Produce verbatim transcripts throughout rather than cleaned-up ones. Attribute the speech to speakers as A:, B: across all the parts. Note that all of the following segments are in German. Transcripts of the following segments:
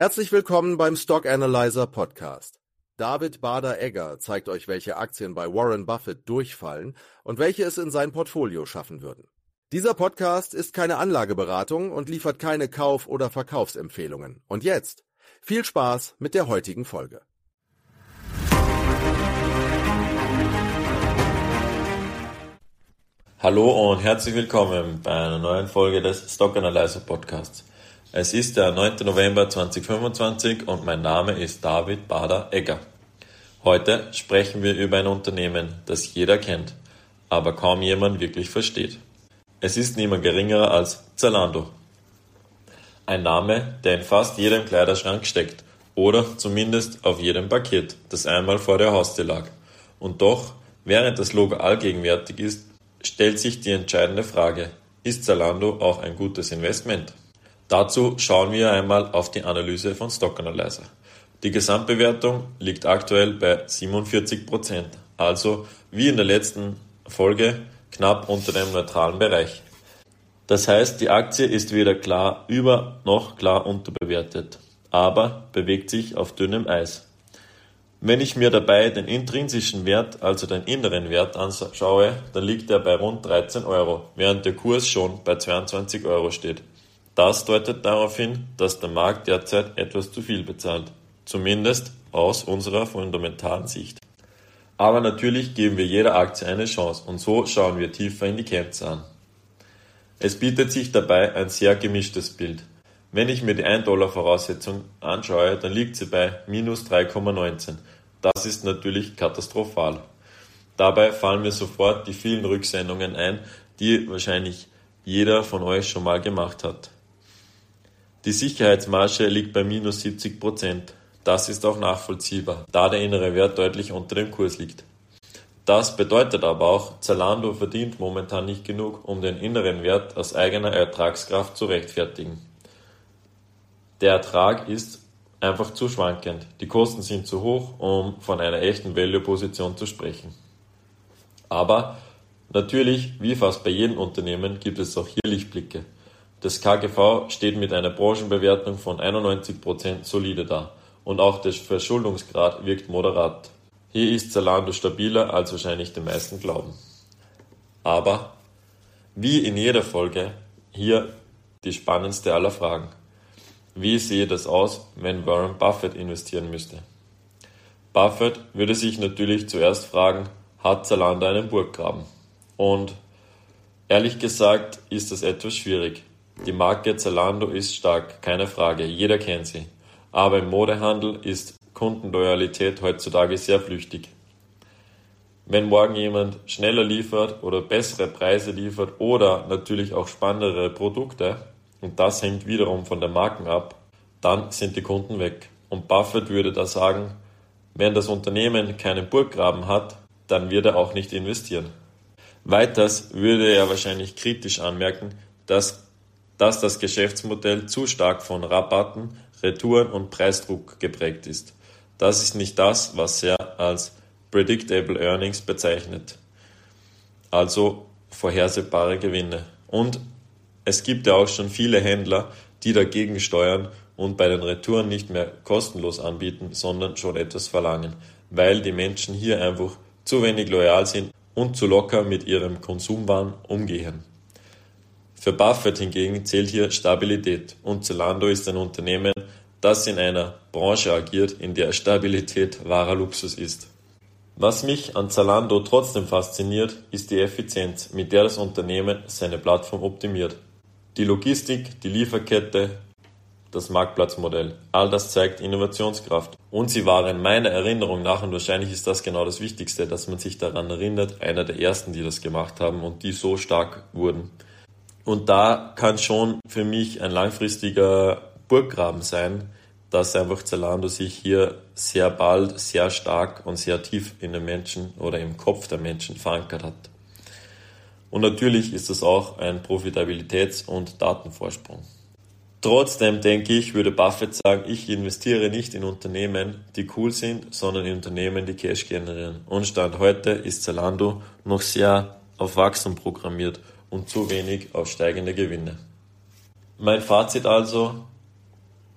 A: Herzlich willkommen beim Stock Analyzer Podcast. David Bader-Egger zeigt euch, welche Aktien bei Warren Buffett durchfallen und welche es in sein Portfolio schaffen würden. Dieser Podcast ist keine Anlageberatung und liefert keine Kauf- oder Verkaufsempfehlungen. Und jetzt viel Spaß mit der heutigen Folge.
B: Hallo und herzlich willkommen bei einer neuen Folge des Stock Analyzer Podcasts. Es ist der neunte November zweitausendfünfundzwanzig und mein Name ist David Bader-Egger. Heute sprechen wir über ein Unternehmen, das jeder kennt, aber kaum jemand wirklich versteht. Es ist niemand geringerer als Zalando. Ein Name, der in fast jedem Kleiderschrank steckt oder zumindest auf jedem Paket, das einmal vor der Haustür lag. Und doch, während das Logo allgegenwärtig ist, stellt sich die entscheidende Frage: Ist Zalando auch ein gutes Investment? Dazu schauen wir einmal auf die Analyse von Stock Analyzer. Die Gesamtbewertung liegt aktuell bei siebenundvierzig Prozent, also wie in der letzten Folge knapp unter dem neutralen Bereich. Das heißt, die Aktie ist weder klar über noch klar unterbewertet, aber bewegt sich auf dünnem Eis. Wenn ich mir dabei den intrinsischen Wert, also den inneren Wert anschaue, dann liegt er bei rund dreizehn Euro, während der Kurs schon bei zweiundzwanzig Euro steht. Das deutet darauf hin, dass der Markt derzeit etwas zu viel bezahlt, zumindest aus unserer fundamentalen Sicht. Aber natürlich geben wir jeder Aktie eine Chance und so schauen wir tiefer in die Kennzahlen an. Es bietet sich dabei ein sehr gemischtes Bild. Wenn ich mir die ein Dollar Voraussetzung anschaue, dann liegt sie bei minus drei Komma neunzehn. Das ist natürlich katastrophal. Dabei fallen mir sofort die vielen Rücksendungen ein, die wahrscheinlich jeder von euch schon mal gemacht hat. Die Sicherheitsmarge liegt bei minus siebzig Prozent. Das ist auch nachvollziehbar, da der innere Wert deutlich unter dem Kurs liegt. Das bedeutet aber auch, Zalando verdient momentan nicht genug, um den inneren Wert aus eigener Ertragskraft zu rechtfertigen. Der Ertrag ist einfach zu schwankend. Die Kosten sind zu hoch, um von einer echten Value-Position zu sprechen. Aber natürlich, wie fast bei jedem Unternehmen, gibt es auch hier Lichtblicke. Das K G V steht mit einer Branchenbewertung von einundneunzig Prozent solide da und auch der Verschuldungsgrad wirkt moderat. Hier ist Zalando stabiler, als wahrscheinlich die meisten glauben. Aber wie in jeder Folge, hier die spannendste aller Fragen. Wie sehe das aus, wenn Warren Buffett investieren müsste? Buffett würde sich natürlich zuerst fragen, hat Zalando einen Burggraben? Und ehrlich gesagt ist das etwas schwierig. Die Marke Zalando ist stark, keine Frage, jeder kennt sie. Aber im Modehandel ist Kundenloyalität heutzutage sehr flüchtig. Wenn morgen jemand schneller liefert oder bessere Preise liefert oder natürlich auch spannendere Produkte, und das hängt wiederum von den Marken ab, dann sind die Kunden weg. Und Buffett würde da sagen, wenn das Unternehmen keinen Burggraben hat, dann wird er auch nicht investieren. Weiters würde er wahrscheinlich kritisch anmerken, dass, dass das Geschäftsmodell zu stark von Rabatten, Retouren und Preisdruck geprägt ist. Das ist nicht das, was er als Predictable Earnings bezeichnet, also vorhersehbare Gewinne. Und es gibt ja auch schon viele Händler, die dagegen steuern und bei den Retouren nicht mehr kostenlos anbieten, sondern schon etwas verlangen, weil die Menschen hier einfach zu wenig loyal sind und zu locker mit ihrem Konsumwahn umgehen. Für Buffett hingegen zählt hier Stabilität und Zalando ist ein Unternehmen, das in einer Branche agiert, in der Stabilität wahrer Luxus ist. Was mich an Zalando trotzdem fasziniert, ist die Effizienz, mit der das Unternehmen seine Plattform optimiert. Die Logistik, die Lieferkette, das Marktplatzmodell, all das zeigt Innovationskraft. Und sie waren meiner Erinnerung nach, und wahrscheinlich ist das genau das Wichtigste, dass man sich daran erinnert, einer der ersten, die das gemacht haben und die so stark wurden. Und da kann schon für mich ein langfristiger Burggraben sein, dass einfach Zalando sich hier sehr bald, sehr stark und sehr tief in den Menschen oder im Kopf der Menschen verankert hat. Und natürlich ist es auch ein Profitabilitäts- und Datenvorsprung. Trotzdem denke ich, würde Buffett sagen, ich investiere nicht in Unternehmen, die cool sind, sondern in Unternehmen, die Cash generieren. Und Stand heute ist Zalando noch sehr auf Wachstum programmiert und zu wenig auf steigende Gewinne. Mein Fazit also: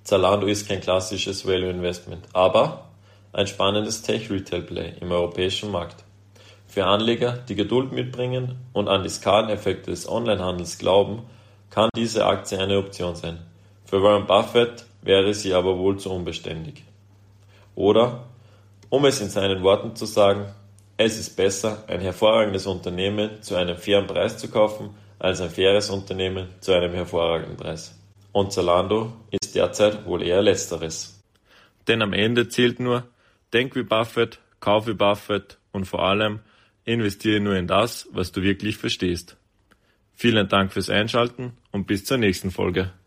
B: Zalando ist kein klassisches Value Investment, aber ein spannendes Tech-Retail-Play im europäischen Markt. Für Anleger, die Geduld mitbringen und an die Skaleneffekte des Onlinehandels glauben, kann diese Aktie eine Option sein. Für Warren Buffett wäre sie aber wohl zu unbeständig. Oder, um es in seinen Worten zu sagen, es ist besser, ein hervorragendes Unternehmen zu einem fairen Preis zu kaufen, als ein faires Unternehmen zu einem hervorragenden Preis. Und Zalando ist derzeit wohl eher Letzteres. Denn am Ende zählt nur, denk wie Buffett, kauf wie Buffett und vor allem, investiere nur in das, was du wirklich verstehst. Vielen Dank fürs Einschalten und bis zur nächsten Folge.